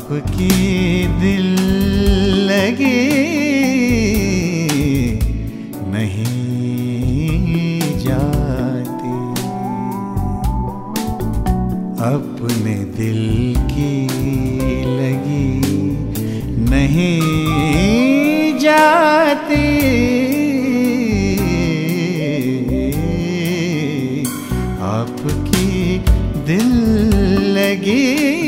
आपकी दिल लगी नहीं जाती, अपने दिल की लगी नहीं जाती। आपकी दिल लगी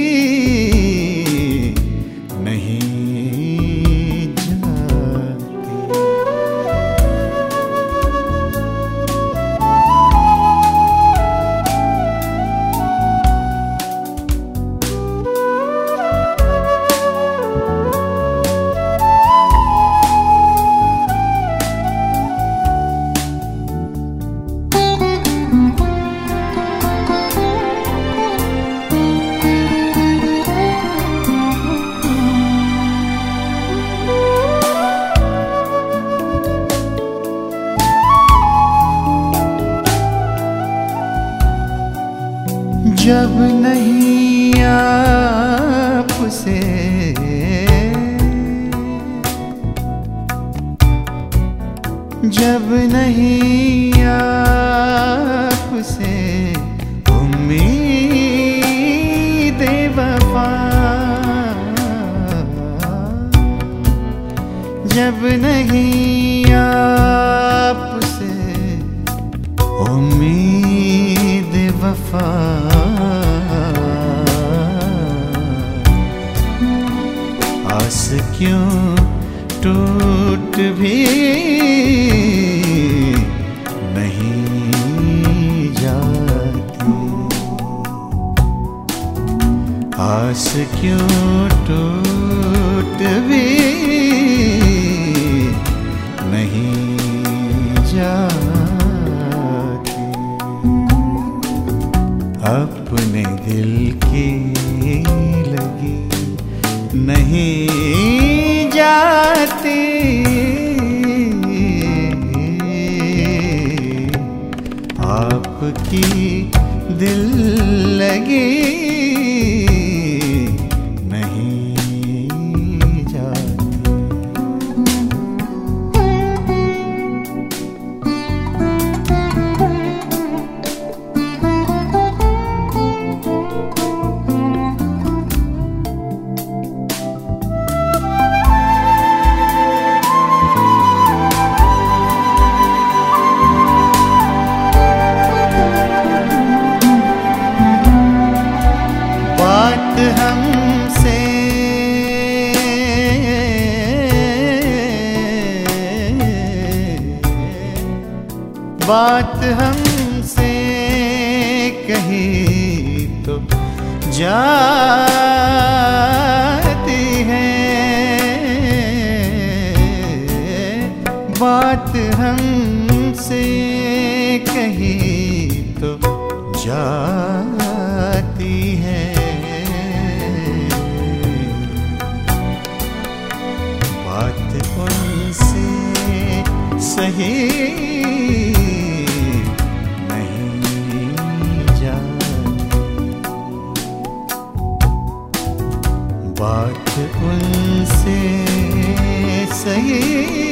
जब नहीं आपसे जब नहीं आपसे उम्मीद वफा, जब नहीं आपसे उम्मीद वफा, आस क्यों टूट भी नहीं जाती, आस क्यों टूट भी नहीं जाती। अपने दिल की लगी नहीं जाती, आपकी दिल लगी नहीं जाती। बात हमसे कही तो जाती है, बात हमसे कही तो जाती है। बात उनसे सही बात उनसे सही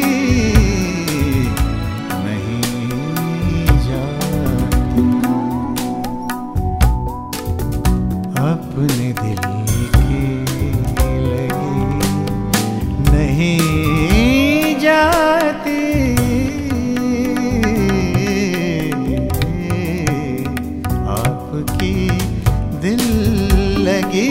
नहीं जाती। अपने दिल की लगी नहीं जाती, आपकी दिल लगी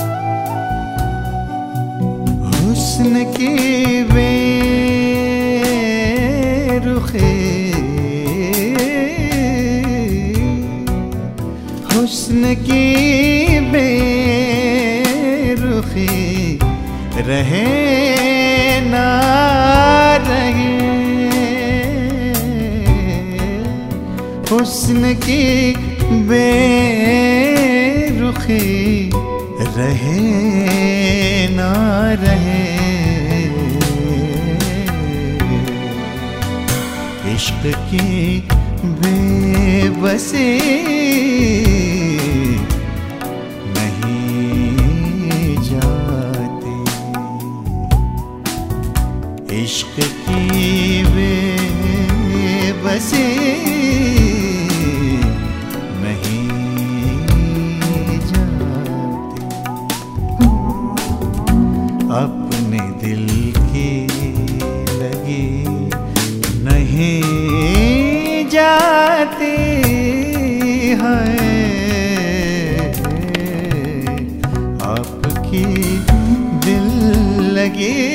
हुस्न की बेमिसाल हुस्न की बेरुखी रहे ना रहे, हुस्न की बेरुखी रहे ना रहे, इश्क की बेबसी नहीं जाती, इश्क की बेबसी अपने दिल की लगी नहीं जाती है, आपकी दिल लगी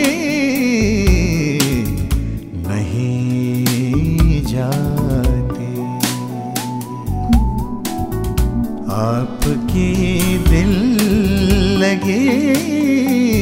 नहीं जाती, आपकी दिल लगी